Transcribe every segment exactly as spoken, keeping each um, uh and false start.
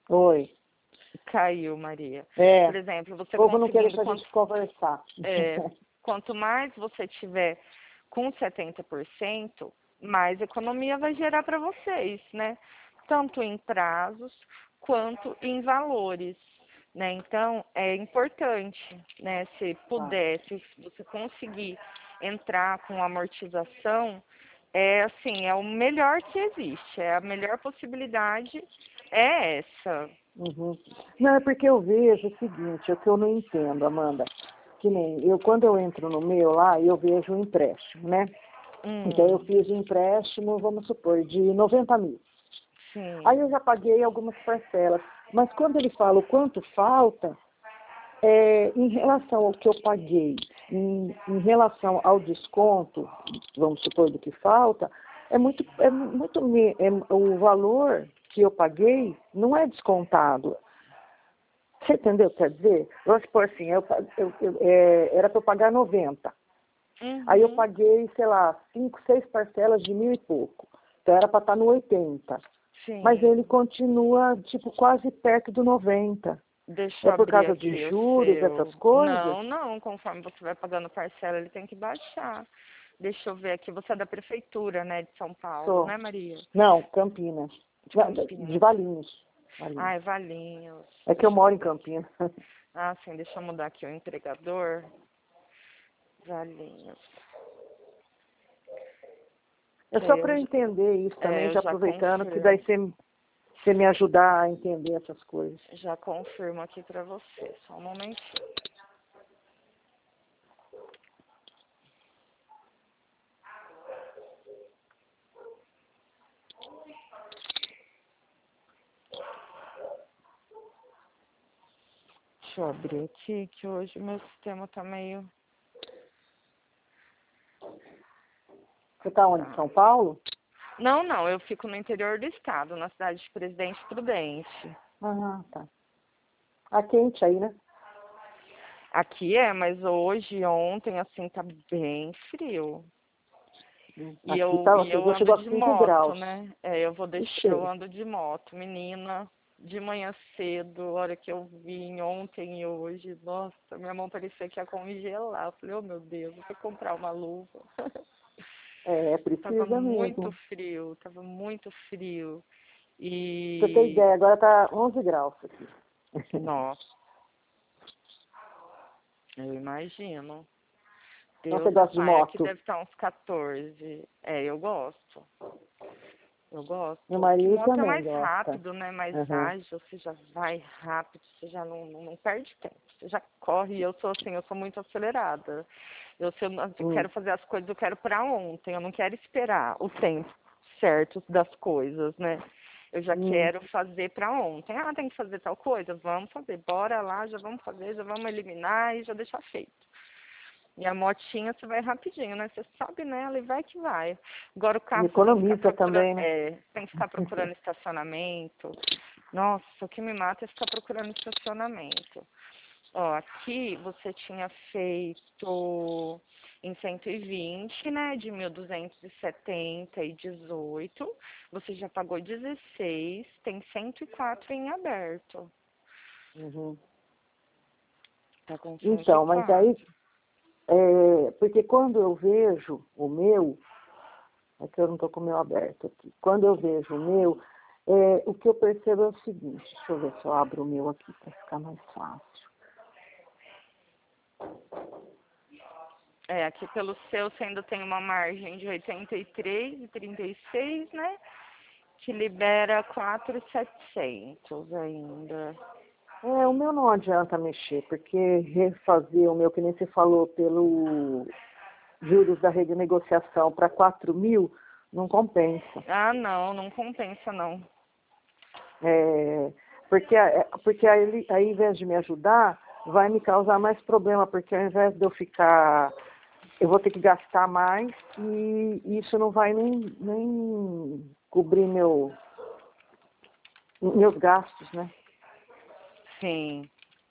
Oi. Caiu, Maria. É. Por exemplo, você O povo não quer conseguindo... deixar a gente conversar. É, quanto mais você tiver com setenta por cento, mais economia vai gerar para vocês, né? Tanto em prazos quanto em valores, né? Então, é importante, né? Se puder, se você conseguir entrar com amortização, é assim, é o melhor que existe, é a melhor possibilidade é essa. Uhum. Não, é porque eu vejo o seguinte, é o que eu não entendo, Amanda. Que nem eu, quando eu entro no meu lá, eu vejo o empréstimo, né? Hum, Então eu fiz um empréstimo, vamos supor, de noventa mil. sim. Aí eu já paguei algumas parcelas. Mas quando ele fala o quanto falta, é, em relação ao que eu paguei, em, em relação ao desconto, vamos supor, do que falta, é muito, é muito é, o valor que eu paguei não é descontado. Você entendeu o que quer dizer? Vamos supor assim, eu, eu, eu, é, era para eu pagar noventa. Uhum. Aí eu paguei, sei lá, cinco, seis parcelas de mil e pouco. Então era para estar no oitenta. Sim. Mas ele continua, tipo, quase perto do noventa. Deixa É eu por abrir causa de aqui o juros, seu. essas coisas? Não, não, conforme você vai pagando parcela, ele tem que baixar. Deixa eu ver aqui, você é da prefeitura, né, de São Paulo, Sou. né, Maria? Não, Campinas. De Campinas. De Valinhos. Valinhos. Ai, Valinhos. É que eu Deixa moro em mudar. Campinas. Ah, sim, deixa eu mudar aqui o entregador. Valinhos. É Que só aí eu, para eu já- entender isso é, também, eu já já aproveitando, que daí confirmo. você, você me ajudar a entender essas coisas. Já confirmo aqui pra você. Só um momentinho. Deixa eu abrir aqui, que hoje o meu sistema tá meio... Você está onde? Em São Paulo? Não, não, eu fico no interior do estado, na cidade de Presidente Prudente. Ah, tá. Tá quente aí, né? Aqui é, mas hoje, ontem, assim, tá bem frio. E Aqui eu, tá, e eu chegou, ando chegou a de cinco moto, graus. né? É, eu vou deixar, eu Ixi. ando de moto, menina, de manhã cedo, a hora que eu vim ontem e hoje, nossa, minha mão parecia que ia congelar. Eu falei, oh meu Deus, vou ter que comprar uma luva. É, Tava precisa muito mesmo. frio, tava muito frio. Pra você ter E, ideia, agora tá onze graus aqui. nossa, eu imagino. Então você Deus é gosta de pai, aqui moto? deve estar uns quatorze. É, eu gosto. Eu Meu gosto. Que marido moto é também mais gosta. rápido, né? Mais Uhum. ágil, você já vai rápido, você já não, não, não perde tempo. Você já corre, e eu sou assim, eu sou muito acelerada. Eu, se eu, eu Hum. quero fazer as coisas, eu quero pra ontem, eu não quero esperar o tempo certo das coisas, né? Eu já Hum. quero fazer pra ontem. Ah, tem que fazer tal coisa? Vamos fazer. Bora lá, já vamos fazer, já vamos eliminar e já deixar feito. E a motinha você vai rapidinho, né? Você sobe nela e vai que vai. Agora o E carro você tem que ficar economiza procurando, também, né? é, tem que ficar procurando estacionamento. Nossa, o que me mata é ficar procurando estacionamento. Ó, aqui você tinha feito em cento e vinte, né? De mil duzentos e setenta e dezoito. Você já pagou dezesseis, tem cento e quatro em aberto. Uhum. Tá com cento e Então, mas aí, quatro. é, porque quando eu vejo o meu, é que eu não estou com o meu aberto aqui. Quando eu vejo o meu, é, o que eu percebo é o seguinte, deixa eu ver se eu abro o meu aqui para ficar mais fácil. É, aqui pelo seu você ainda tem uma margem de oitenta e três e trinta e seis, né? Que libera quatro mil e setecentos ainda. É, o meu não adianta mexer, porque refazer o meu, que nem você falou, pelo juros da renegociação para quatro mil, não compensa. Ah, não, não compensa não. É, porque é, porque aí, aí, ao invés de me ajudar, vai me causar mais problema, porque ao invés de eu ficar, eu vou ter que gastar mais e isso não vai nem, nem cobrir meu, meus gastos, né? Sim.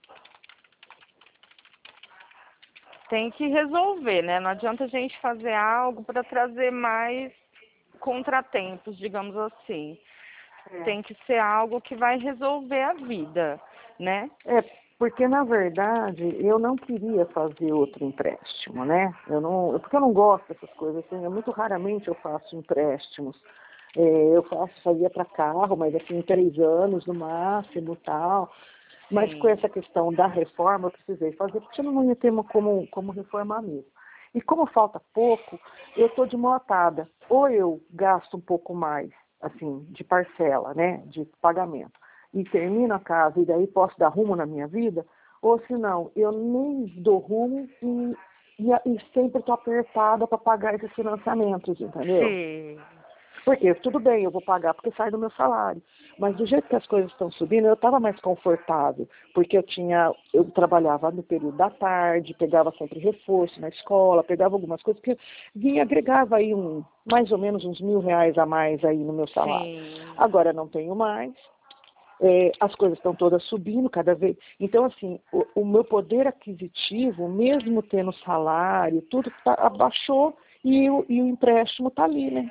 Tem que resolver, né? Não adianta a gente fazer algo para trazer mais contratempos, digamos assim. Tem que ser algo que vai resolver a vida, né? É, porque na verdade eu não queria fazer outro empréstimo, né? Eu não, porque eu não gosto dessas coisas, assim, eu, muito raramente eu faço empréstimos. É, eu faço, fazia para carro, mas assim, em três anos no máximo tal. Mas Sim. com essa questão da reforma eu precisei fazer, porque eu não ia ter uma como, como reformar mesmo. E como falta pouco, eu estou de mão atada. Ou eu gasto um pouco mais, assim, de parcela, né, de pagamento, e termino a casa e daí posso dar rumo na minha vida, ou se não, eu nem dou rumo e, e, e sempre estou apertada para pagar esses financiamentos, entendeu? Sim. Porque tudo bem, eu vou pagar porque sai do meu salário. Mas do jeito que as coisas estão subindo, eu estava mais confortável, porque eu tinha, eu trabalhava no período da tarde, pegava sempre reforço na escola, pegava algumas coisas que vinha, agregava aí um, mais ou menos uns mil reais a mais aí no meu salário. Sim. Agora não tenho mais. É, as coisas estão todas subindo cada vez. Então, assim, o, o meu poder aquisitivo, mesmo tendo salário, tudo tá, abaixou e o, e o empréstimo está ali, né?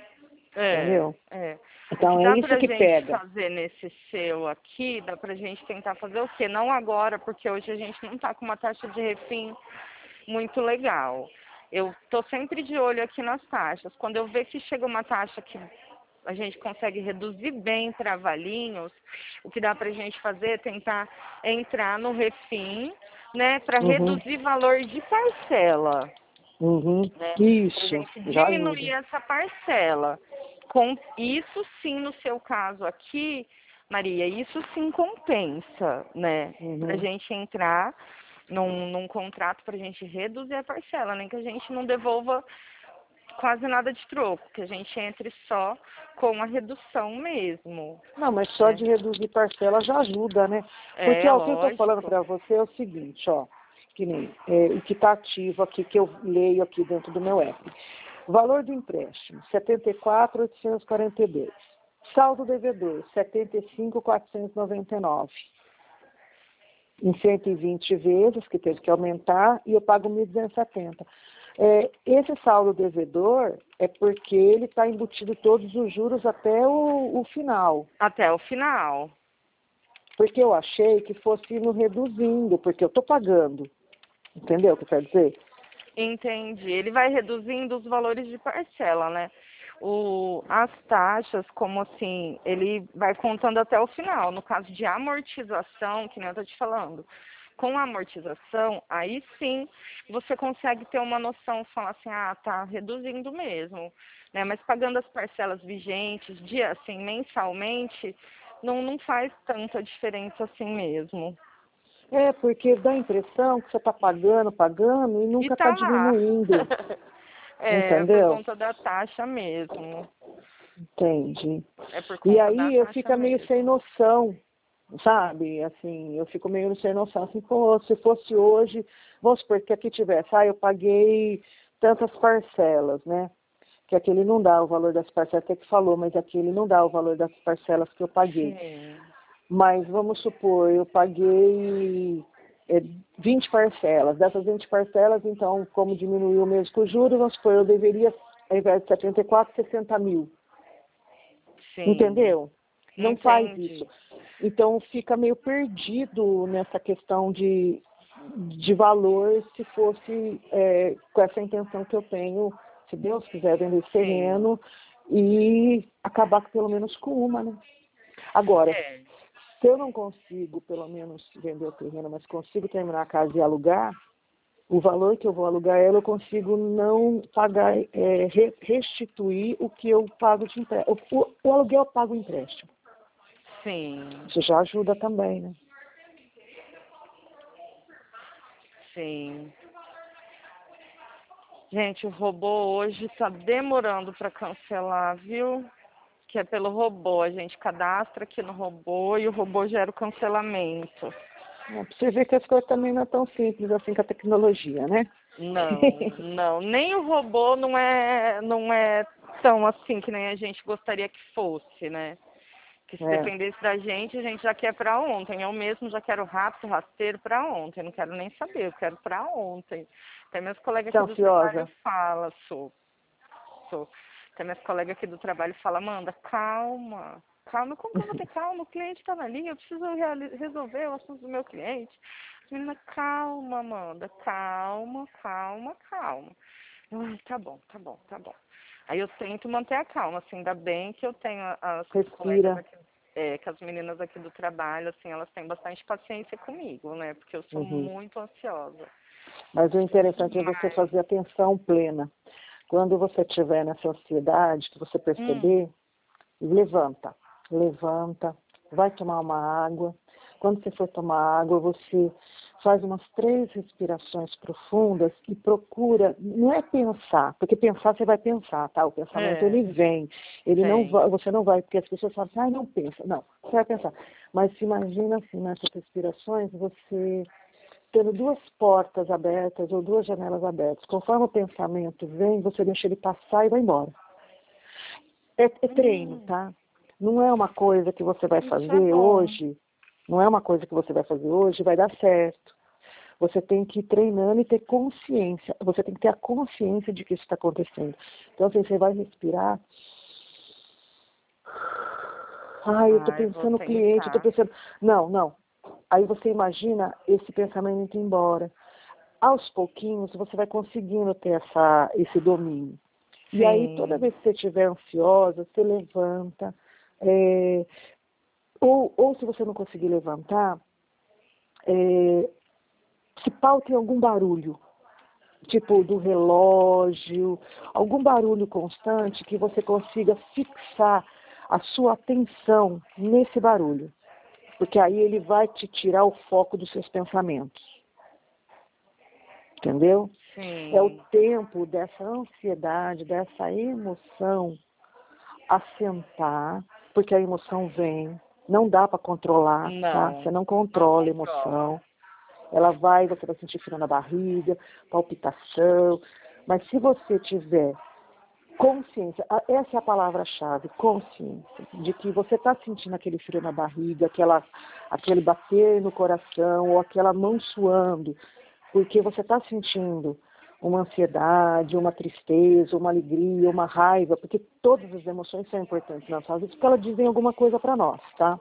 É, Entendeu? é. O que Então é dá isso pra que gente pega. fazer nesse seu aqui, dá pra gente tentar fazer o quê? Não agora, porque hoje a gente não tá com uma taxa de refim muito legal. Eu tô sempre de olho aqui nas taxas. Quando eu ver que chega uma taxa que a gente consegue reduzir bem para valinhos, o que dá pra gente fazer é tentar entrar no refim, né, para Uhum, reduzir valor de parcela, uhum. né? Para a Isso, gente já diminuir ajuda. essa parcela. Com isso sim, no seu caso aqui, Maria, isso sim compensa, né? Para a Uhum. gente entrar num, num contrato para a gente reduzir a parcela, nem que a gente não devolva quase nada de troco, que a gente entre só com a redução mesmo, Não, mas só né? de reduzir parcela já ajuda, né? Porque É, ó, o que eu estou falando lógico. para você é o seguinte, ó, que nem é, o que está ativo aqui, que eu leio aqui dentro do meu app. Valor do empréstimo, setenta e quatro mil oitocentos e quarenta e dois. Saldo devedor, setenta e cinco mil quatrocentos e noventa e nove. Em cento e vinte vezes, que teve que aumentar, e eu pago mil duzentos e setenta. É, esse saldo devedor é porque ele está embutido todos os juros até o, o final. Até o final. Porque eu achei que fosse indo reduzindo, porque eu estou pagando. Entendeu o que quer dizer? Entendi. Ele vai reduzindo os valores de parcela, né? O, as taxas, como assim, ele vai contando até o final. No caso de amortização, que nem eu tô te falando, com a amortização, aí sim você consegue ter uma noção, falar assim, ah, tá reduzindo mesmo, né? Mas pagando as parcelas vigentes, dia, assim, mensalmente, não, não faz tanta diferença assim mesmo. É, porque dá a impressão que você está pagando, pagando e E nunca está tá lá. diminuindo. É, por Entendeu? conta da taxa mesmo. Entende? É por E conta da aí eu taxa fico meio sem mesmo. noção, sabe? Assim, eu fico meio sem noção. Assim, pô, se fosse hoje, vamos supor que aqui tivesse, ah, eu paguei tantas parcelas, né? Que aquele não dá o valor das parcelas, até que falou, mas aquele não dá o valor das parcelas que eu paguei. Sim. Mas vamos supor, eu paguei é, vinte parcelas. Dessas vinte parcelas, então, como diminuiu mesmo com o juros, vamos supor, eu deveria, ao invés de setenta e quatro, sessenta mil. Sim. Entendeu? Não faz isso. Entendi. Então fica meio perdido nessa questão de, de valor se fosse é, com essa intenção que eu tenho, se Deus quiser, vender esse Sim. terreno e acabar pelo menos com uma, né? Agora, É. se eu não consigo pelo menos vender o terreno, mas consigo terminar a casa e alugar, o valor que eu vou alugar ela, eu consigo não pagar, é, re- restituir o que eu pago de empréstimo. O, o, o aluguel eu pago o empréstimo. Sim. Isso já ajuda também, né? Sim. Gente, o robô hoje tá demorando para cancelar, viu? Que é pelo robô. A gente cadastra aqui no robô e o robô gera o cancelamento. É, pra você ver que as coisas também não é tão simples assim com a tecnologia, né? Não, não. Nem o robô não é, não é tão assim que nem a gente gostaria que fosse, né? Que se É, dependesse da gente, a gente já quer para ontem. Eu mesmo já quero rápido, rasteiro para ontem. Não quero nem saber, eu quero para ontem. Até meus colegas você é aqui do trabalho ansiosa? falam, sou, sou. Até meus colegas aqui do trabalho falam, Amanda, calma. calma. Como que eu vou ter calma? O cliente está na linha, eu preciso reali- resolver o assunto do meu cliente. Menina, calma, Amanda, calma, calma, calma. Ai, tá bom, tá bom, tá bom. Aí eu tento manter a calma, assim, ainda bem que eu tenho a- as colegas Respira. aqui, é, que as meninas aqui do trabalho, assim, elas têm bastante paciência comigo, né? Porque eu sou Uhum. muito ansiosa. Mas o interessante é você Mas, fazer atenção plena. Quando você estiver nessa ansiedade, que você hum, perceber, levanta, levanta, vai tomar uma água. Quando você for tomar água, você faz umas três respirações profundas e procura, não é pensar, porque pensar você vai pensar, tá? O pensamento é, ele vem, ele não tem, vai, você não vai, porque as pessoas falam assim, ah, não pensa. Não, você vai pensar. Mas se imagina assim, nessas respirações, você tendo duas portas abertas ou duas janelas abertas. Conforme o pensamento vem, você deixa ele passar e vai embora. É, é treino, hum, tá? Não é uma coisa que você vai isso é fazer bom. hoje, não é uma coisa que você vai fazer hoje e vai dar certo. Você tem que ir treinando e ter consciência. Você tem que ter a consciência de que isso está acontecendo. Então, assim, você vai respirar. Ai, eu estou Ai, vou pensando no cliente, eu estou tentar. pensando... Não, não. Aí você imagina esse pensamento indo embora. Aos pouquinhos, você vai conseguindo ter essa, esse domínio. E aí, toda Sim, vez que você estiver ansiosa, você levanta. É, ou, ou se você não conseguir levantar, é, se pauta em algum barulho, tipo do relógio, algum barulho constante que você consiga fixar a sua atenção nesse barulho. Porque aí ele vai te tirar o foco dos seus pensamentos. Entendeu? É o sim. tempo dessa ansiedade, dessa emoção assentar, porque a emoção vem, não dá para controlar, tá? Você Não, não não controla a controla. emoção. Ela vai, você vai sentir frio na barriga, palpitação, mas se você tiver consciência, essa é a palavra-chave, consciência, de que você está sentindo aquele frio na barriga, aquela, aquele bater no coração, ou aquela mão suando, porque você está sentindo uma ansiedade, uma tristeza, uma alegria, uma raiva, porque todas as emoções são importantes na nossa vida, porque elas dizem alguma coisa para nós, tá?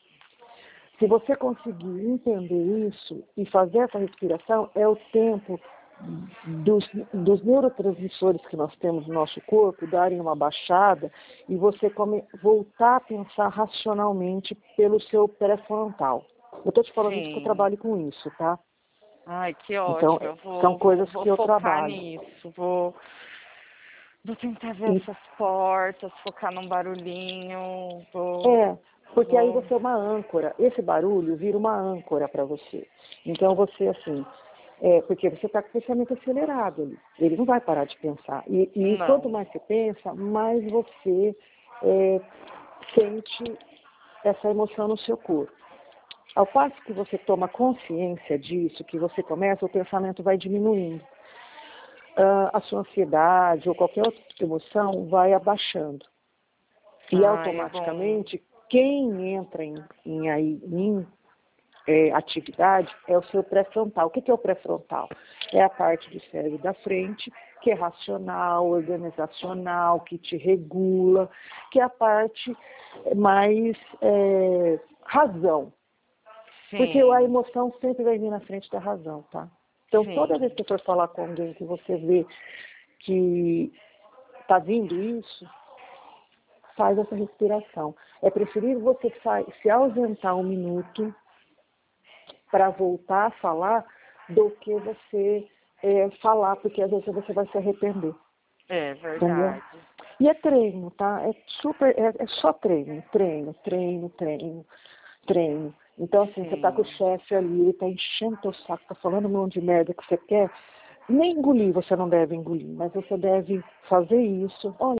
Se você conseguir entender isso e fazer essa respiração, é o tempo dos, dos neurotransmissores que nós temos no nosso corpo darem uma baixada e você come, voltar a pensar racionalmente pelo seu pré-frontal. Eu estou te falando isso porque eu Sim. trabalho com isso, tá? Ai, que Então, ótimo. Eu são vou, vou, coisas vou que eu focar trabalho. nisso. Vou, vou tentar ver E, essas portas, focar num barulhinho. Vou, é, porque aí vou. você é uma âncora. Esse barulho vira uma âncora para você. Então, você, assim, é, porque você está com o pensamento acelerado ali. Ele não vai parar de pensar. E, e quanto Não. mais você pensa, mais você é, sente essa emoção no seu corpo. Ao passo que você toma consciência disso, que você começa, o pensamento vai diminuindo. Ah, a sua ansiedade ou qualquer outra emoção vai abaixando. E Ai, é bom. automaticamente, quem entra em, em, aí, em é, atividade é o seu pré-frontal. O que, que é o pré-frontal? É a parte do cérebro da frente, que é racional, organizacional, que te regula, que é a parte mais é, razão. Porque a Sim, emoção sempre vai vir na frente da razão, tá? Então, toda vez sim. que você for falar com alguém que você vê que está vindo isso, faz essa respiração. É preferível você se ausentar um minuto para voltar a falar do que você é, falar, porque às vezes você vai se arrepender. É Entendeu? verdade. E é treino, tá? É super, é, é só treino, treino, treino, treino, treino. Então, assim, você tá com o Sim, chefe ali, ele tá enchendo teu saco, tá falando um monte de merda que você quer, nem engolir você não deve engolir, mas você deve fazer isso. Olha,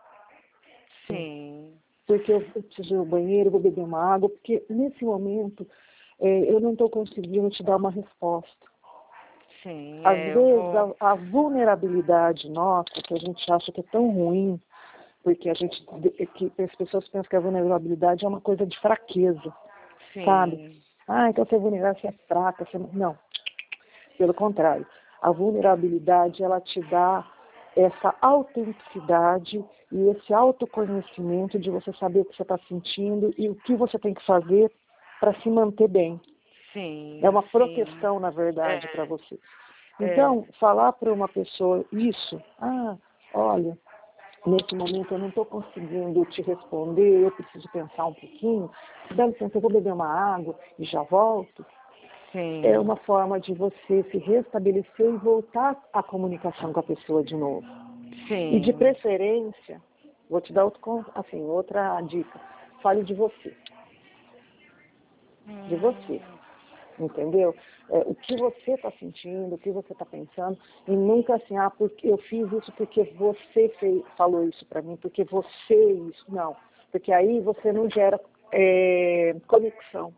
sim, porque eu preciso ir ao banheiro, vou beber uma água, porque nesse momento é, eu não estou conseguindo te dar uma resposta. sim. Às É, eu vezes vou. a, a vulnerabilidade nossa, que a gente acha que é tão ruim, porque a gente, que as pessoas pensam que a vulnerabilidade é uma coisa de fraqueza, sabe? Sim, Ah, então você é vulnerável, você é fraca, você não. Não, pelo contrário. A vulnerabilidade, ela te dá essa autenticidade e esse autoconhecimento de você saber o que você está sentindo e o que você tem que fazer para se manter bem. Sim, é uma sim. proteção, na verdade, É, para você. é. Então, falar para uma pessoa isso, ah, olha, nesse momento eu não estou conseguindo te responder, eu preciso pensar um pouquinho, dá licença, eu vou beber uma água e já volto. Sim. É uma forma de você se restabelecer e voltar à comunicação com a pessoa de novo. Sim. E de preferência, vou te dar outro, con- assim, outra dica, fale de você. De você. Entendeu? É, o que você está sentindo, o que você está pensando, e nunca assim, ah, porque eu fiz isso porque você fez, falou isso para mim, porque você isso. Não, porque aí você não gera é, conexão.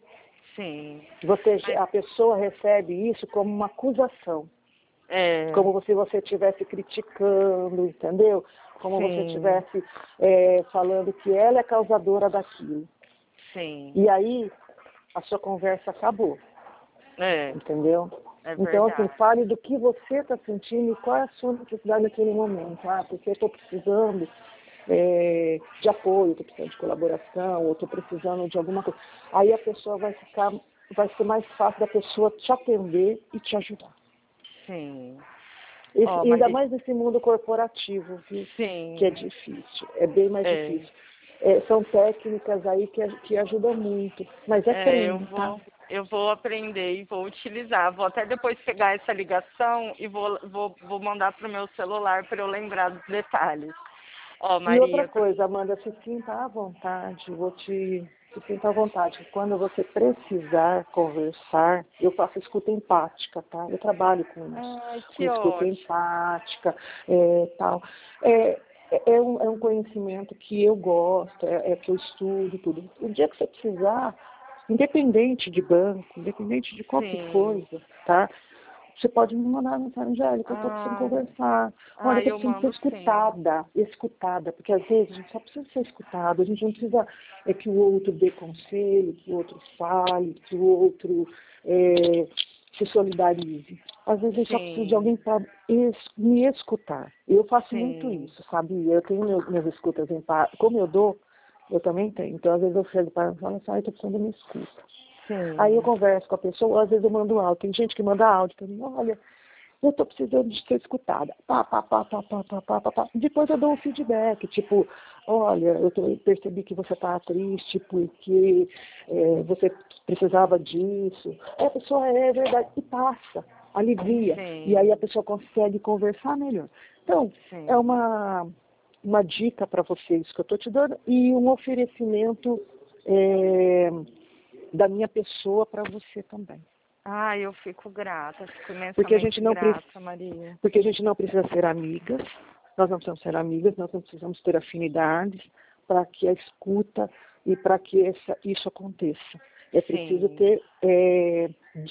Sim. Você, Mas, a pessoa recebe isso como uma acusação, é, como se você estivesse criticando, entendeu? Como você sim, estivesse é, falando que ela é causadora daquilo. sim. E aí a sua conversa acabou. É, Entendeu? é Então, assim, verdade. fale do que você está sentindo e qual é a sua necessidade naquele momento. Ah, porque eu estou precisando é, de apoio, estou precisando de colaboração, ou estou precisando de alguma coisa. Aí a pessoa vai ficar, vai ser mais fácil da pessoa te atender e te ajudar. Sim. Esse, Ó, ainda Maria, mais nesse mundo corporativo, viu? sim. Que é difícil, é bem mais É, difícil. É, são técnicas aí que, que ajudam muito, mas é é, eu treino, tá? vou, eu vou aprender e vou utilizar. Vou até depois pegar essa ligação e vou, vou, vou mandar para o meu celular para eu lembrar dos detalhes. Ó, E outra Maria, coisa, Amanda, se sinta à vontade, vou te se sinta à vontade. Quando você precisar conversar, eu faço escuta empática, tá? Eu trabalho com isso, ai, com que escuta ótimo. empática, é, tal. É, é, é um, é um conhecimento que eu gosto, é, é que eu estudo tudo. O dia que você precisar, independente de banco, independente de qualquer Sim. coisa, tá? Você pode me mandar uma mensagem, Angélica, eu estou precisando Ah, conversar. Olha, eu ah, estou eu precisando ser mando sim. escutada, escutada, porque às vezes a gente só precisa ser escutado, a gente não precisa é, que o outro dê conselho, que o outro fale, que o outro é, se solidarize. Às vezes eu só preciso de Sim, alguém para me escutar. Eu faço muito sim, isso, sabe? Eu tenho meu, minhas escutas em paz. Como eu dou, eu também tenho. Então, às vezes eu chego para ela e falo assim, ah, eu estou precisando de uma escuta. Aí eu sim, converso com a pessoa, às vezes eu mando áudio. Tem gente que manda áudio para mim, olha, eu estou precisando de ser escutada. Pá, pá, pá, pá, pá, pá, pá, pá, pá. Depois eu dou um feedback, tipo, olha, eu tô- percebi que você está triste porque é, você precisava disso. Aí a pessoa é verdade, e passa, alivia. E aí a sim, pessoa consegue conversar melhor. Então, é sim. uma, uma dica para vocês que eu estou te dando e um oferecimento é, da minha pessoa para você também. Ah, eu fico grata, fico Porque a gente imensamente não pre- grata, Maria. porque a gente não precisa ser amigas, nós não precisamos ser amigas, nós não precisamos ter afinidades para que a escuta e para que essa, isso aconteça. É preciso Sim, ter é,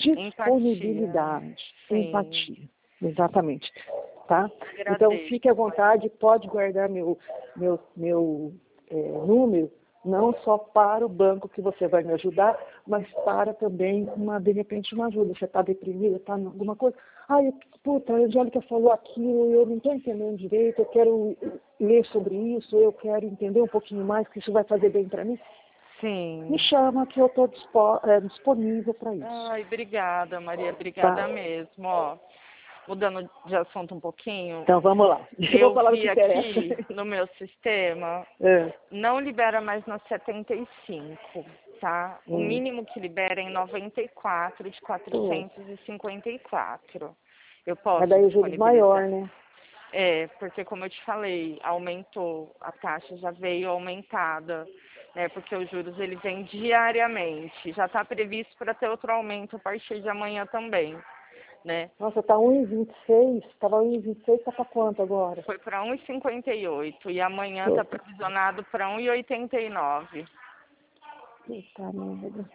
empatia, disponibilidade, sim, empatia. Exatamente. Tá? Então agradeço, fique à Maria. vontade, pode guardar meu, meu, meu é, número, não só para o banco que você vai me ajudar, mas para também, uma, de repente, uma ajuda. Você está deprimida, está em alguma coisa. Ai, puta, a Angélica falou aquilo, eu não estou entendendo direito, eu quero ler sobre isso, eu quero entender um pouquinho mais, que isso vai fazer bem para mim. Me Sim. chama que eu estou disponível para isso. Ai, obrigada, Maria, Tá? obrigada mesmo, ó. Mudando de assunto um pouquinho, Então vamos lá. Eu vou eu falar o que vi interessa. aqui no meu sistema, É. não libera mais na setenta e cinco, tá? O Hum. mínimo que libera é em noventa e quatro de Pô. quatrocentos e cinquenta e quatro. Eu Mas posso daí o juros maior, disponibilizar. né? É, porque como eu te falei, aumentou, a taxa já veio aumentada, né? Porque os juros ele vem diariamente. Já está previsto para ter outro aumento a partir de amanhã também, né? Nossa, tá um e vinte e seis, tava um e vinte e seis, tá pra quanto agora? Foi para um e cinquenta e oito e amanhã está Puta, provisionado para um e oitenta e nove. puta merda.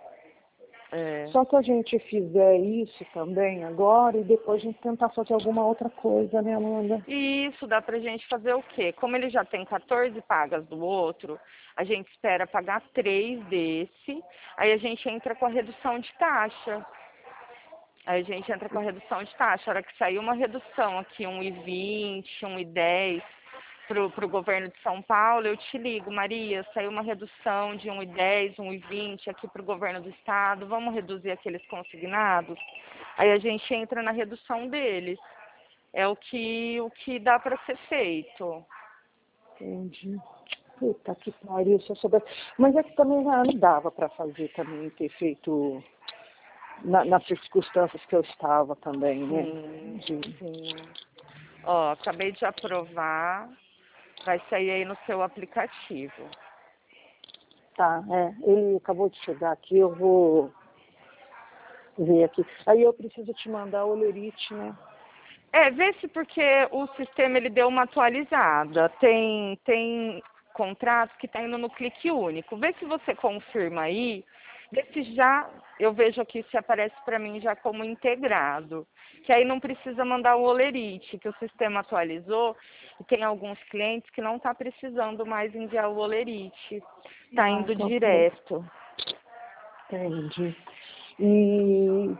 É. Só que a gente fizer isso também agora e depois a gente tentar fazer alguma outra coisa, né, Amanda? E isso dá pra gente fazer o quê? Como ele já tem quatorze pagas do outro, a gente espera pagar três desse, aí a gente entra com a redução de taxa. Aí a gente entra com a redução de taxa. A hora que sair uma redução aqui, um e vinte, um e dez, para o governo de São Paulo, eu te ligo, Maria, saiu uma redução de um e dez, um e vinte aqui para o governo do estado, vamos reduzir aqueles consignados? Aí a gente entra na redução deles. É o que, o que dá para ser feito. Entendi. Puta que pariu, se eu soubesse. Mas é que também não dava para fazer também, ter feito na, nas circunstâncias que eu estava também, né? Sim, De... sim. Ó, acabei de aprovar, vai sair aí no seu aplicativo. Tá, é. Ele acabou de chegar aqui, eu vou ver aqui. Aí eu preciso te mandar o Olerite, né? É, vê se porque o sistema ele deu uma atualizada. Tem, tem contratos que tá indo no clique único. Vê se você confirma aí. Vê se já, eu vejo aqui se aparece para mim já como integrado. Que aí não precisa mandar o Olerite, que o sistema atualizou. E tem alguns clientes que não tá precisando mais enviar o Olerite. Tá Ah, indo então, direto. entendi. E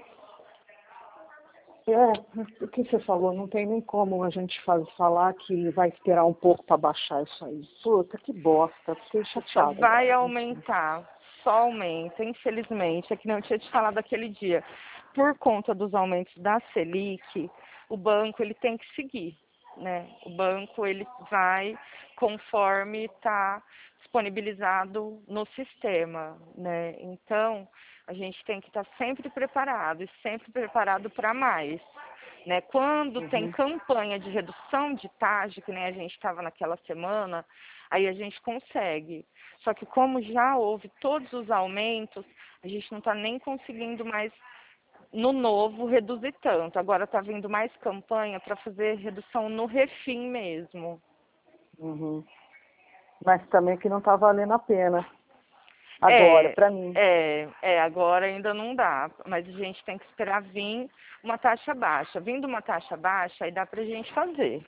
é, o que você falou, não tem nem como a gente faz, falar que vai esperar um pouco para baixar isso aí. Puta, que bosta, fiquei Só chateada. vai aumentar, só aumenta, infelizmente. É que nem eu tinha te falado aquele dia. Por conta dos aumentos da Selic, o banco ele tem que seguir, né? O banco ele vai conforme está disponibilizado no sistema, né? Então, a gente tem que estar sempre preparado e sempre preparado para mais. Né? Quando tem Uhum. campanha de redução de taxa, que nem a gente estava naquela semana, aí a gente consegue. Só que como já houve todos os aumentos, a gente não está nem conseguindo mais, no novo, reduzir tanto. Agora está vindo mais campanha para fazer redução no refim mesmo. Uhum. Mas também que não está valendo a pena. Agora, É, para mim. é, é, agora ainda não dá, mas a gente tem que esperar vir uma taxa baixa. Vindo uma taxa baixa, aí dá pra gente fazer.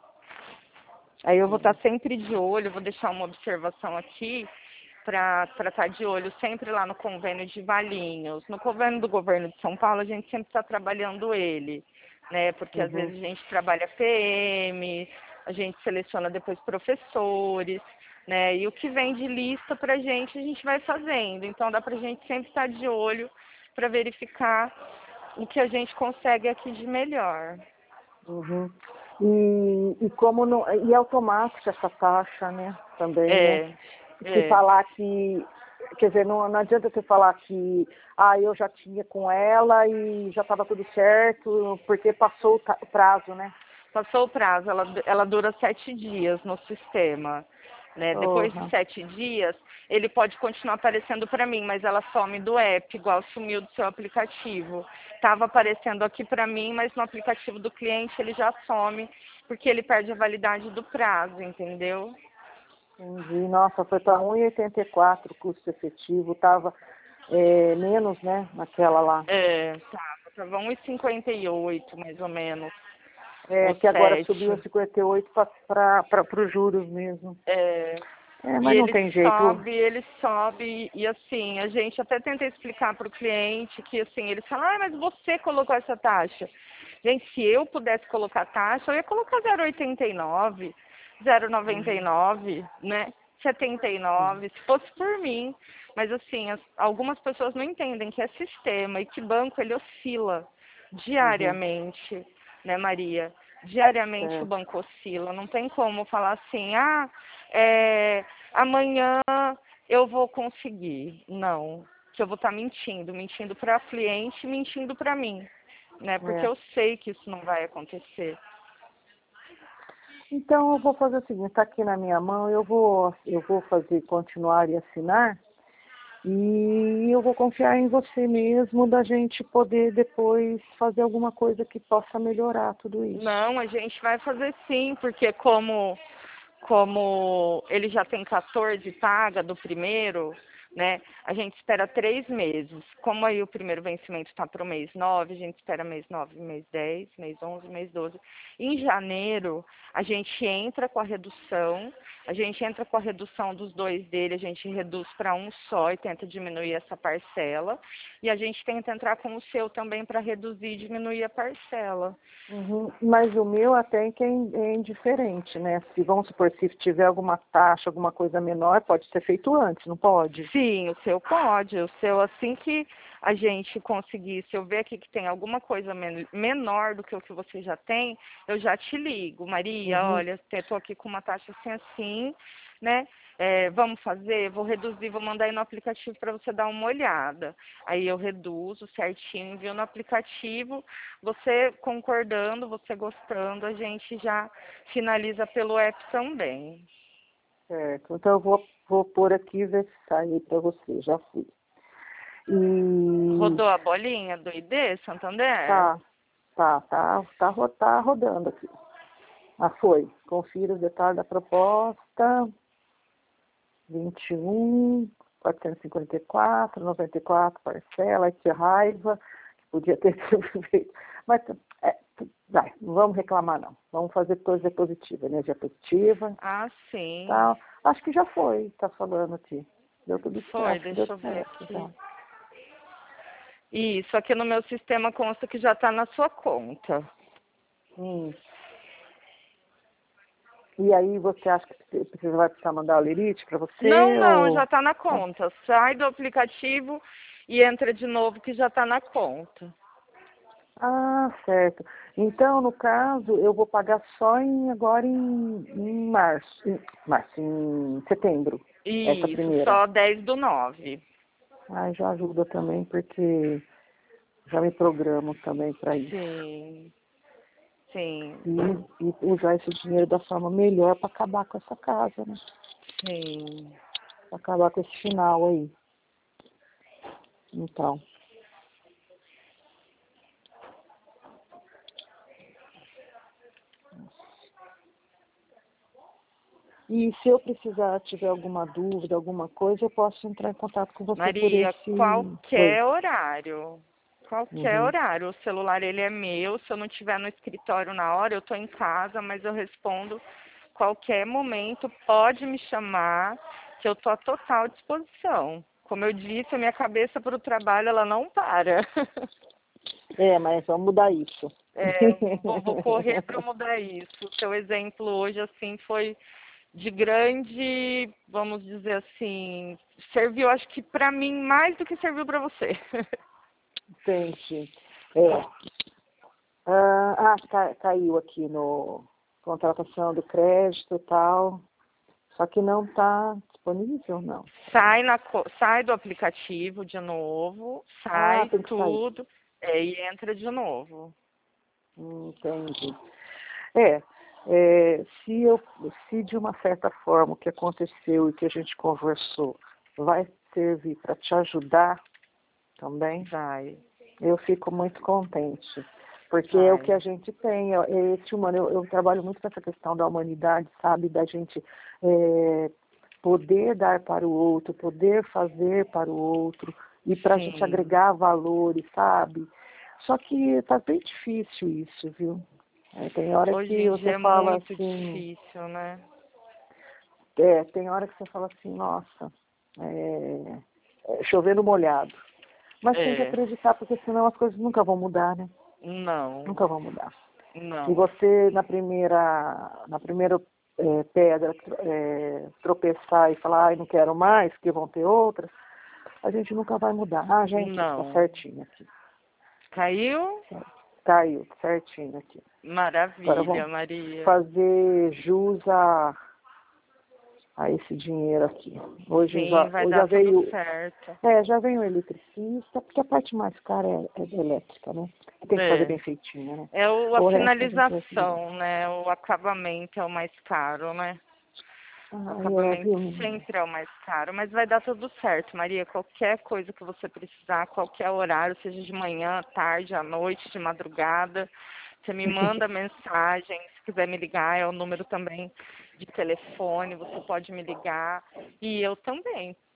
Aí eu vou estar sempre de olho, vou deixar uma observação aqui para estar de olho sempre lá no convênio de Valinhos. No convênio do governo de São Paulo, a gente sempre está trabalhando ele, né? Porque às Uhum. vezes a gente trabalha P M, a gente seleciona depois professores, né? E o que vem de lista para a gente, a gente vai fazendo. Então dá para a gente sempre estar de olho para verificar o que a gente consegue aqui de melhor. Uhum. E, e como não. E é automática essa taxa, né? Também, né? É, Se é. falar que. Quer dizer, não, não adianta você falar que ah, eu já tinha com ela e já estava tudo certo, porque passou o, ta- o prazo, né? Passou o prazo, ela, ela dura sete dias no sistema. Né? Depois de Porra. sete dias, ele pode continuar aparecendo para mim, mas ela some do app, igual sumiu do seu aplicativo. Estava aparecendo aqui para mim, mas no aplicativo do cliente ele já some, porque ele perde a validade do prazo, entendeu? Entendi. Nossa, foi para um e oitenta e quatro o custo efetivo, estava é, menos, né, naquela lá. É, tava, tava um e cinquenta e oito mais ou menos, É, ou que agora subiu a sete. cinquenta e oito para os juros mesmo. É, É, e mas não ele tem jeito. sobe, ele sobe, e assim, a gente até tenta explicar para o cliente que assim, ele fala, ah, mas você colocou essa taxa. Gente, se eu pudesse colocar taxa, eu ia colocar zero vírgula oitenta e nove, zero vírgula noventa e nove, né? setenta e nove, se fosse por mim. Mas assim, as, algumas pessoas não entendem que é sistema e que banco ele oscila Uhum. diariamente, né, Maria? Diariamente o É. banco oscila. Não tem como falar assim, ah, é, amanhã eu vou conseguir. Não, que eu vou estar mentindo, mentindo para a cliente, mentindo para mim, né? Porque É. eu sei que isso não vai acontecer. Então eu vou fazer o seguinte, está aqui na minha mão, eu vou, eu vou fazer continuar e assinar e eu vou confiar em você mesmo da gente poder depois fazer alguma coisa que possa melhorar tudo isso. Não, a gente vai fazer sim, porque como como ele já tem quatorze paga do primeiro, né? A gente espera três meses. Como aí o primeiro vencimento está para o mês nove, a gente espera mês nove, mês dez, mês onze, mês doze. Em janeiro, a gente entra com a redução, a gente entra com a redução dos dois dele, a gente reduz para um só e tenta diminuir essa parcela. E a gente tenta entrar com o seu também para reduzir e diminuir a parcela. Uhum. Mas o meu até que é in- é indiferente, né? Se vamos supor, se tiver alguma taxa, alguma coisa menor, pode ser feito antes, não pode? Sim, o seu pode. O seu, assim que a gente conseguir, se eu ver aqui que tem alguma coisa men menor do que o que você já tem, eu já te ligo. Maria, Uhum. olha, estou aqui com uma taxa assim, assim, né? É, vamos fazer, vou reduzir, vou mandar aí no aplicativo para você dar uma olhada. Aí eu reduzo certinho, envio no aplicativo. Você concordando, você gostando, a gente já finaliza pelo app também. Certo. Então eu vou, vou pôr aqui e ver se sai aí para você. Já fui. E Rodou a bolinha do I D, Santander? tá, tá, tá, tá, ro- tá rodando aqui. Ah, foi. Confira os detalhes da proposta. vinte e um, quatrocentos e cinquenta e quatro, noventa e quatro parcela, que raiva, que podia ter sido feito. Mas, é, vai, não vamos reclamar não. Vamos fazer coisa positiva, energia positiva, Ah, sim. tal. Acho que já foi, tá falando aqui. Deu tudo certo, Foi, acho que deu deixa eu ver certo aqui. já. Isso, aqui no meu sistema consta que já está na sua conta. Hum. E aí você acha que você precisa, vai precisar mandar o lerite para Não, você não, já ou... está na conta. Sai do aplicativo e entra de novo que já está na conta. Ah, certo. Então, no caso, eu vou pagar só em, agora em, em março, em, março, em setembro, essa Isso, primeira. só dez do nove. Ah, já ajuda também, porque já me programo também para isso. Sim, sim, E, e usar esse dinheiro da forma melhor para acabar com essa casa, né? sim. Para acabar com esse final aí. Então. E se eu precisar, tiver alguma dúvida, alguma coisa, eu posso entrar em contato com você por Maria, esse... Oi. qualquer horário. Qualquer Uhum. horário. O celular, ele é meu. Se eu não estiver no escritório na hora, eu estou em casa, mas eu respondo qualquer momento. Pode me chamar, que eu estou à total disposição. Como eu disse, a minha cabeça para o trabalho, ela não para. É, mas vamos mudar isso. É, vou, vou correr para mudar isso. O seu exemplo hoje, assim, foi de grande, vamos dizer assim, serviu, acho que para mim, mais do que serviu para você. Entendi. É. Ah, ah, ca- caiu aqui no contratação do crédito e tal. Só que não está disponível, não. Sai, na, co- sai do aplicativo de novo, Ah, sai tem que sair. tudo, é, e entra de novo. Hum, Entendi. É, é, se eu, se de uma certa forma o que aconteceu e que a gente conversou vai servir para te ajudar também, Vai, eu fico muito contente. Porque é o vai. que a gente tem, ó, é esse humano. Eu, eu trabalho muito com essa questão da humanidade, sabe? Da gente é, poder dar para o outro, poder fazer para o outro, e para a gente Sim. agregar valores, sabe? Só que tá bem difícil isso, viu? É, tem hora Hoje que em você dia é fala muito assim, difícil, né? é, tem hora que você fala assim, nossa, é, é chovendo molhado. Mas tem que É, acreditar, porque senão as coisas nunca vão mudar, né? não, Nunca vão mudar. Se não. você na primeira, na primeira é, pedra é, tropeçar e falar, ai, não quero mais, que vão ter outras, a gente nunca vai mudar. Ah, gente, tá Não. certinho aqui. Caiu? Caiu certinho aqui. Agora Maravilha, vamos Maria. fazer jus a, a esse dinheiro aqui. Hoje Sim, já, vai hoje dar já tudo veio, certo. é, já veio o eletricista, porque a parte mais cara é, é elétrica, né? Tem que fazer É. bem feitinho, né? É o, a O resto a gente vai se virar. finalização, né? O acabamento é o mais caro, né? O Ah, é, acabamento viu, menina? sempre é o mais caro, mas vai dar tudo certo, Maria. Qualquer coisa que você precisar, qualquer horário, seja de manhã, tarde, à noite, de madrugada, você me manda mensagem. Se quiser me ligar, é o número também de telefone, você pode me ligar. E eu também.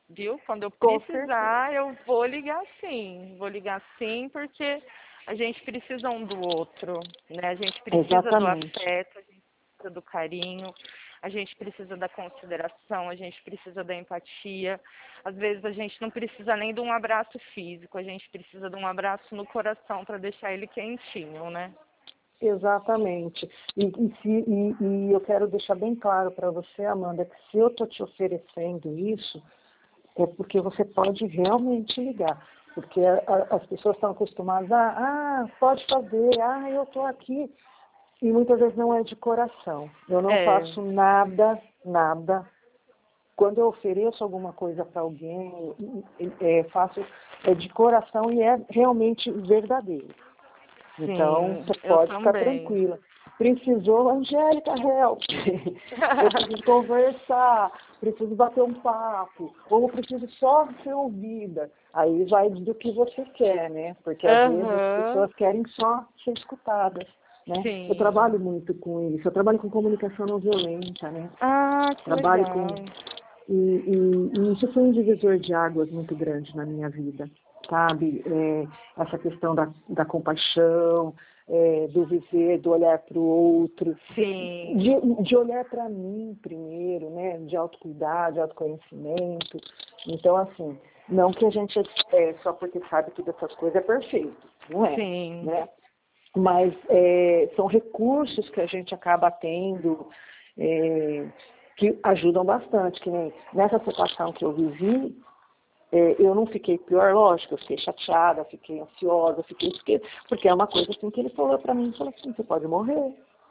viu? Quando eu Com precisar, eu vou ligar sim. Vou ligar sim, porque a gente precisa um do outro, né? A gente precisa do Exatamente. afeto, a gente precisa do carinho, a gente precisa da consideração, a gente precisa da empatia. Às vezes a gente não precisa nem de um abraço físico, a gente precisa de um abraço no coração para deixar ele quentinho, né? Exatamente. E, e, se, e, e eu quero deixar bem claro para você, Amanda, que se eu estou te oferecendo isso, é porque você pode realmente ligar. Porque a, a, as pessoas estão acostumadas a, ah, pode fazer, ah, eu estou aqui. E muitas vezes não é de coração. Eu não É, faço nada, nada. Quando eu ofereço alguma coisa para alguém, é, faço é de coração e é realmente verdadeiro. Então, sim, você eu pode ficar também. tranquila. Precisou, Angélica, help. Eu preciso conversar, preciso bater um papo, ou eu preciso só ser ouvida. Aí vai do que você quer, né? Porque às vezes as Aham, pessoas querem só ser escutadas, né? Eu trabalho sim. muito com isso, eu trabalho com comunicação não violenta, né? Ah, que Trabalho com legal. e, e, e isso foi um divisor de águas muito grande na minha vida, sabe? É, essa questão da, da compaixão, é, do viver, do olhar para o outro, Sim, de, de olhar para mim primeiro, né? De autocuidado, de autoconhecimento. Então, assim, não que a gente, é, só porque sabe todas essas coisas, é perfeito, não é, sim, né? Mas é, são recursos que a gente acaba tendo, é, que ajudam bastante, que nem nessa situação que eu vivi, é, eu não fiquei pior, lógico, eu fiquei chateada, fiquei ansiosa, fiquei, fiquei porque é uma coisa assim que ele falou para mim, falou assim, você pode morrer,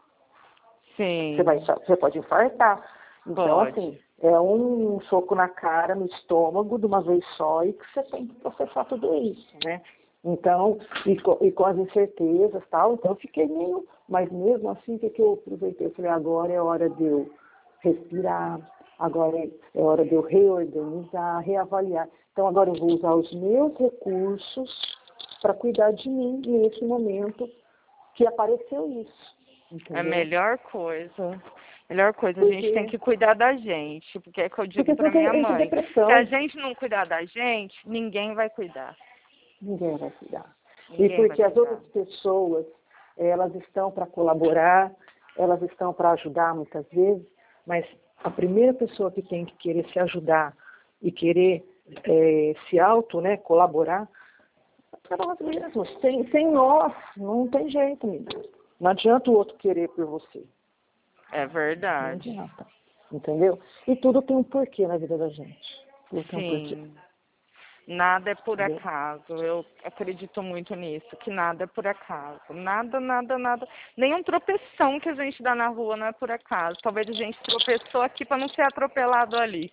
você vai, sim, você pode infartar. Então, assim, pode. é um soco na cara, no estômago, de uma vez só, e que você tem que processar tudo isso, né? Então, e com, e com as incertezas e tal, então eu fiquei meio, mas mesmo assim, o que, que eu aproveitei? Eu falei, agora é hora de eu respirar, agora é, é hora de eu reorganizar, reavaliar. Então, agora eu vou usar os meus recursos para cuidar de mim nesse momento que apareceu isso, É a entendeu? melhor coisa. Melhor coisa, a gente tem Porque que cuidar da gente, porque é que eu digo Porque para senão minha você entra em mãe, se a depressão, gente não cuidar da gente, ninguém vai cuidar. ninguém vai cuidar. E Ninguém vai porque as cuidar. outras pessoas, elas estão para colaborar, elas estão para ajudar muitas vezes, mas a primeira pessoa que tem que querer se ajudar e querer é, se auto, né, colaborar, é nós mesmos. Sem, sem nós, não tem jeito, menina. Não adianta o outro querer por você. É Não verdade. adianta. Entendeu? E tudo tem um porquê na vida da gente. Tudo tem um porquê. Sim. Nada é por Entendeu? acaso. Eu acredito muito nisso, que nada é por acaso. Nada, nada, nada. Nenhum tropeção que a gente dá na rua não é por acaso. Talvez a gente tropeçou aqui para não ser atropelado ali.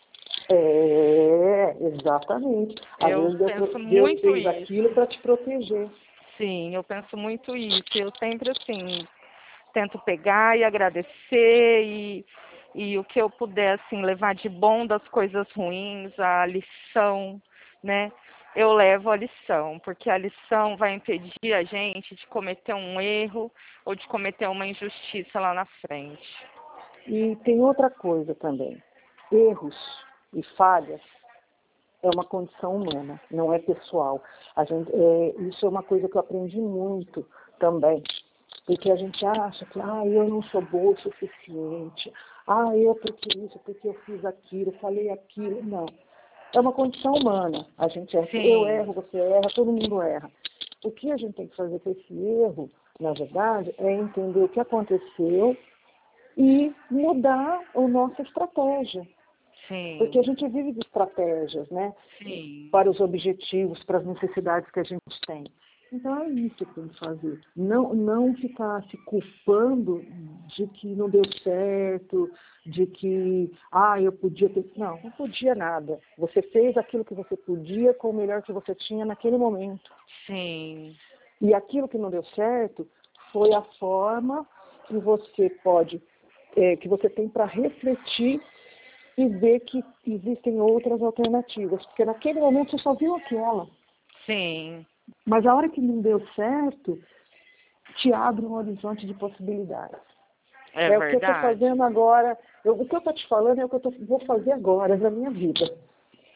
É, exatamente. Às Eu vezes Deus, penso Deus muito fez aquilo isso. para te proteger. Sim, eu penso muito isso. Eu sempre, assim, tento pegar e agradecer e, e o que eu puder, assim, levar de bom das coisas ruins, a lição, né? Eu levo a lição, porque a lição vai impedir a gente de cometer um erro ou de cometer uma injustiça lá na frente. E tem outra coisa também. Erros e falhas é uma condição humana, não é pessoal. A gente, é, isso é uma coisa que eu aprendi muito também. Porque a gente acha que, ah, eu não sou boa o suficiente. Ah, eu porque isso, porque eu fiz aquilo, falei aquilo. Não. É uma condição humana. A gente erra. Eu erro, Sim, você erra, todo mundo erra. O que a gente tem que fazer com esse erro, na verdade, é entender o que aconteceu e mudar a nossa estratégia. Porque a sim, gente vive de estratégias, né? sim, Para os objetivos, para as necessidades que a gente tem. Então é isso que tem que fazer. Não, não ficar se culpando de que não deu certo, de que, ah, eu podia ter. Não, não podia nada. Você fez aquilo que você podia com o melhor que você tinha naquele momento. sim, E aquilo que não deu certo foi a forma que você pode, é, que você tem para refletir e ver que existem outras alternativas. Porque naquele momento você só viu aquela. sim. Mas a hora que não deu certo, te abre um horizonte de possibilidades. É É o que eu estou verdade. fazendo agora. Eu, o que eu estou te falando é o que eu tô, vou fazer agora na minha vida.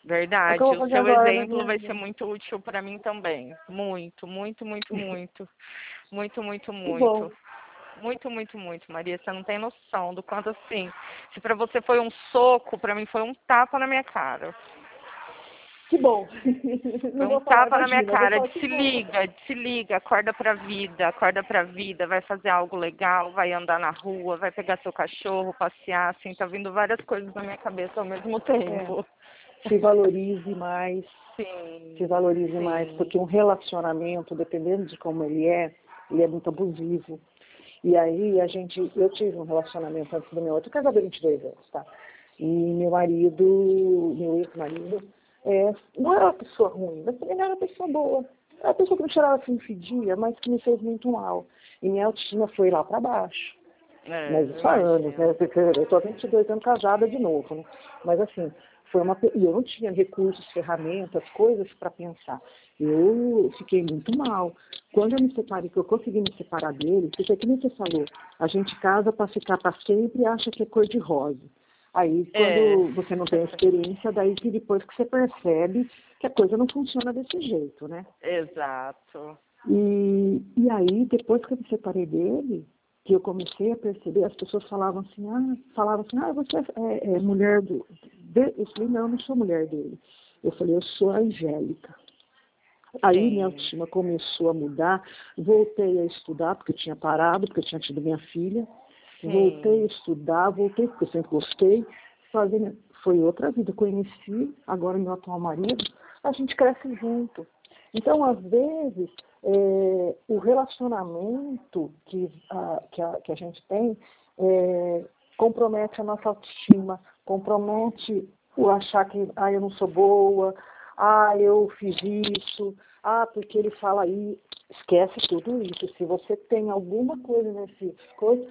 Verdade. É o que eu O vou fazer seu agora, exemplo né? vai ser muito útil para mim também. Muito, muito, muito, muito. Muito, muito, Que bom. muito. Muito, muito, muito, Maria. Você não tem noção do quanto assim. Se para você foi um soco, para mim foi um tapa na minha cara. Que bom. Foi Não um vou falar, tapa na minha imagina, eu vou cara. falar De que se bom. liga, se liga, acorda pra vida, acorda pra vida, vai fazer algo legal, vai andar na rua, vai pegar seu cachorro, passear, assim, tá vindo várias coisas na minha cabeça ao mesmo É, tempo. se valorize mais, Sim, se valorize mais, sim. porque um relacionamento, dependendo de como ele é, ele é muito abusivo. E aí a gente, eu tive um relacionamento antes do meu outro, casado há vinte e dois anos, tá? E meu marido, meu ex-marido, é, não era uma pessoa ruim, mas também não era uma pessoa boa. Era uma pessoa que me cheirava assim, fedia, mas que me fez muito mal. E minha autoestima foi lá para baixo. É, Mas eu isso há anos, né? imagino. Porque eu estou há vinte e dois anos casada de novo, né? Mas assim, foi uma. pe- E eu não tinha recursos, ferramentas, coisas para pensar. Eu fiquei muito mal. Quando eu me separei, que eu consegui me separar dele, porque é que nem você falou, a gente casa para ficar para sempre e acha que é cor de rosa. Aí, É, quando você não tem experiência, daí que depois que você percebe que a coisa não funciona desse jeito, né? exato. E, e aí, depois que eu me separei dele, que eu comecei a perceber, as pessoas falavam assim, ah, falavam assim, ah, você é, é mulher do... De... Eu falei, não, eu não sou mulher dele. Eu falei, eu sou a Angélica. Aí minha Sim, autoestima começou a mudar, voltei a estudar, porque eu tinha parado, porque eu tinha tido minha filha. Voltei a sim, estudar, voltei, porque eu sempre gostei. Fazer, minha- foi outra vida. Conheci, agora meu atual marido, a gente cresce junto. Então, às vezes, é, o relacionamento que a, que, a, que a gente tem é, compromete a nossa autoestima, compromete o achar que ah, eu não sou boa, ah, eu fiz isso, ah, porque ele fala aí. Esquece tudo isso. Se você tem alguma coisa nesse coisa,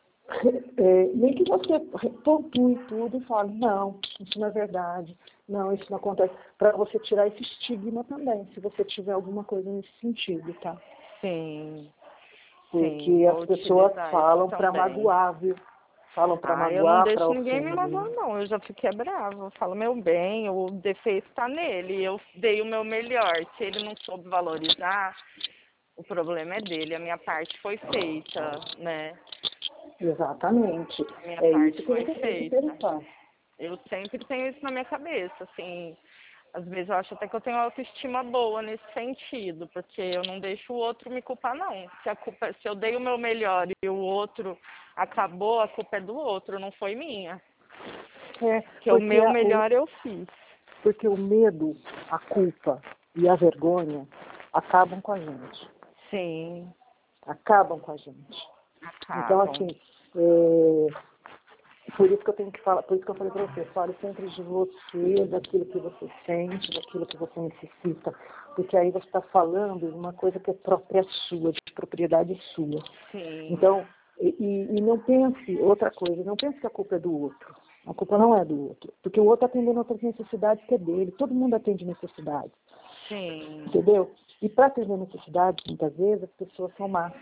é, nem que você pontue tudo e fale, não, isso não é verdade, não, isso não acontece, para você tirar esse estigma também, se você tiver alguma coisa nesse sentido, tá? sim, sim. Porque as Vou pessoas utilizar isso falam para também. magoar, viu? Falam para Ah, eu não magoar, para deixo ninguém me magoar, ofender. não. Eu já fiquei brava. Eu falo meu bem, o defeito está nele. Eu dei o meu melhor. Se ele não soube valorizar, o problema é dele. A minha parte foi feita, né? Exatamente. A minha É parte isso que foi você tem que feita. pensar. Eu sempre tenho isso na minha cabeça, assim. Às vezes eu acho até que eu tenho autoestima boa nesse sentido, porque eu não deixo o outro me culpar, não. Se, a culpa, se eu dei o meu melhor e o outro acabou, a culpa é do outro, não foi minha. É, Porque o porque, meu a, o, melhor eu fiz. porque o medo, a culpa e a vergonha acabam com a gente. Sim, Acabam com a gente. Então, acabam. assim, é, por isso que eu tenho que falar, por isso que eu falei para você, fale sempre de você, daquilo que você sente, daquilo que você necessita, porque aí você está falando de uma coisa que é própria sua, de propriedade sua. Sim, Então, e, e não pense, outra coisa, não pense que a culpa é do outro. A culpa não é do outro, porque o outro atende outras necessidades que é dele, todo mundo atende necessidades, sim, entendeu? E para atender necessidades, muitas vezes, as pessoas são más.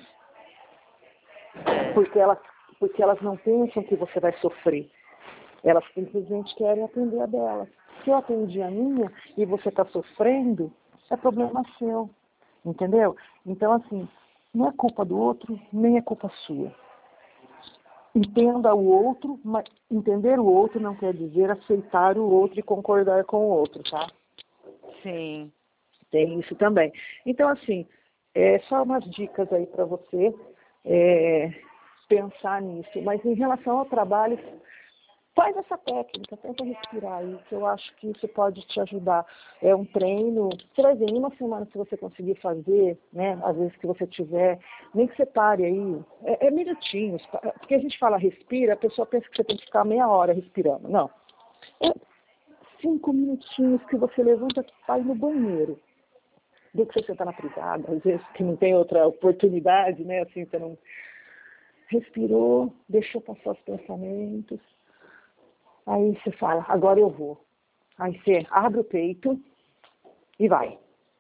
é, Porque elas, porque elas não pensam que você vai sofrer. Elas simplesmente querem atender a delas. Se eu atendi a minha e você está sofrendo, é problema seu. Entendeu? Então, assim, não é culpa do outro, nem é culpa sua. Entenda o outro, mas entender o outro não quer dizer aceitar o outro e concordar com o outro, tá? sim. Tem isso também. Então, assim, é só umas dicas aí para você é, pensar nisso. Mas em relação ao trabalho, faz essa técnica, tenta respirar aí, que eu acho que isso pode te ajudar. É um treino, você vai ver, em uma semana se você conseguir fazer, né, às vezes que você tiver, nem que você pare aí, é, é minutinhos, porque a gente fala respira, a pessoa pensa que você tem que ficar meia hora respirando. Não. É cinco minutinhos que você levanta e vai no banheiro. Do que você está na privada, às vezes que não tem outra oportunidade, né? Assim, você não respirou, deixou passar os pensamentos. Aí você fala, agora eu vou. Aí você abre o peito e vai.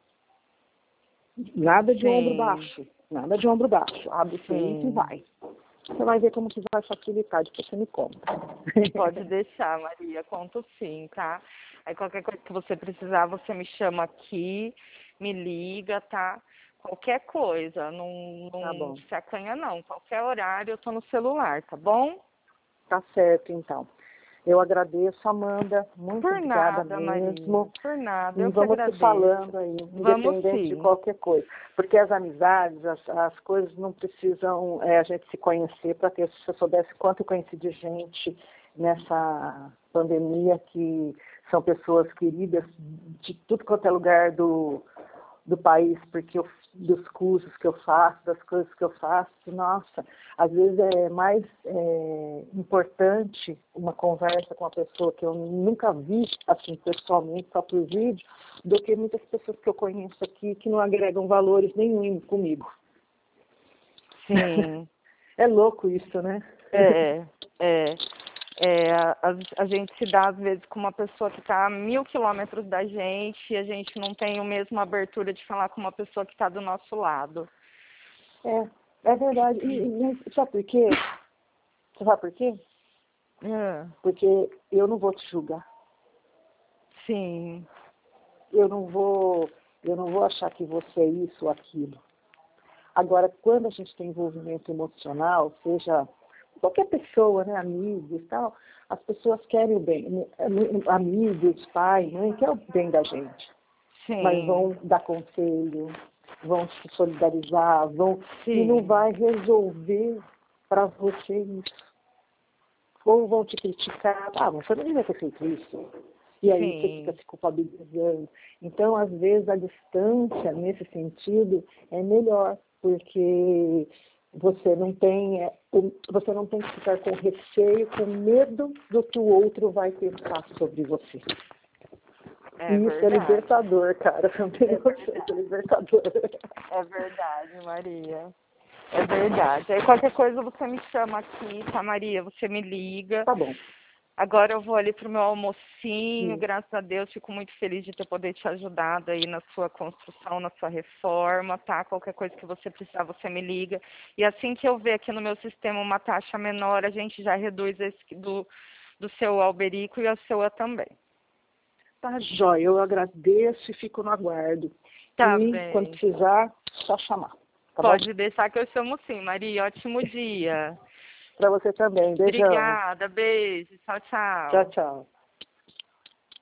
Nada de ombro Sim, baixo, nada de ombro baixo. Abre o peito e sim. vai. Você vai ver como que vai facilitar, depois você me conta. Pode deixar, Maria, conto sim, tá? Aí qualquer coisa que você precisar, você me chama aqui, me liga, tá? Qualquer coisa, não, Tá não bom. se acanha não. Qualquer horário eu tô no celular, tá bom? Tá certo, então. Eu agradeço, Amanda. Muito Por obrigada nada, Maria. mesmo. Por nada, E eu que vamos se agradeço. falando aí, Vamos independente de sim. qualquer coisa. Porque as amizades, as, as coisas não precisam é, a gente se conhecer para ter. Se eu soubesse quanto eu conheci de gente nessa pandemia, que são pessoas queridas de tudo quanto é lugar do, do país, porque eu, dos cursos que eu faço, das coisas que eu faço, nossa, às vezes é mais é, importante uma conversa com uma pessoa que eu nunca vi, assim, pessoalmente, só por vídeo, do que muitas pessoas que eu conheço aqui que não agregam valores nenhum comigo. Sim. É louco isso, né? É, é. É, a, a gente se dá, às vezes, com uma pessoa que está a mil quilômetros da gente e a gente não tem a mesma abertura de falar com uma pessoa que está do nosso lado. É, é verdade. E, e sabe por quê? Você sabe por quê? É. Porque eu não vou te julgar. Sim. Eu não vou, eu não vou achar que você é isso ou aquilo. Agora, quando a gente tem envolvimento emocional, seja qualquer pessoa, né, amigos e tal, as pessoas querem o bem. Amigos, pai, mãe, querem o bem da gente. Sim. Mas vão dar conselho, vão se solidarizar, vão, Sim. e não vai resolver para você isso. Ou vão te criticar, ah, você não devia ter feito isso. E aí Sim. você fica se culpabilizando. Então, às vezes, a distância, nesse sentido, é melhor, porque você não tem, é, você não tem que ficar com receio, com medo do que o outro vai pensar sobre você. É E isso verdade. é libertador, cara. Não tem É você, é libertador. É verdade, Maria. É verdade. Aí qualquer coisa você me chama aqui, tá, Maria? Você me liga. Tá bom. Agora eu vou ali pro meu almocinho, Sim. graças a Deus, fico muito feliz de ter poder te ajudado aí na sua construção, na sua reforma, tá? Qualquer coisa que você precisar, você me liga. E assim que eu ver aqui no meu sistema uma taxa menor, a gente já reduz esse do, do seu alberico e a sua também. Tá, jóia. Eu agradeço e fico no aguardo. Tá E bem. quando precisar, só chamar. Tá Pode bom? deixar que eu chamo sim, Maria. Ótimo dia. Para você também. Beijão. Obrigada, beijo. Tchau, Tchau, tchau. tchau.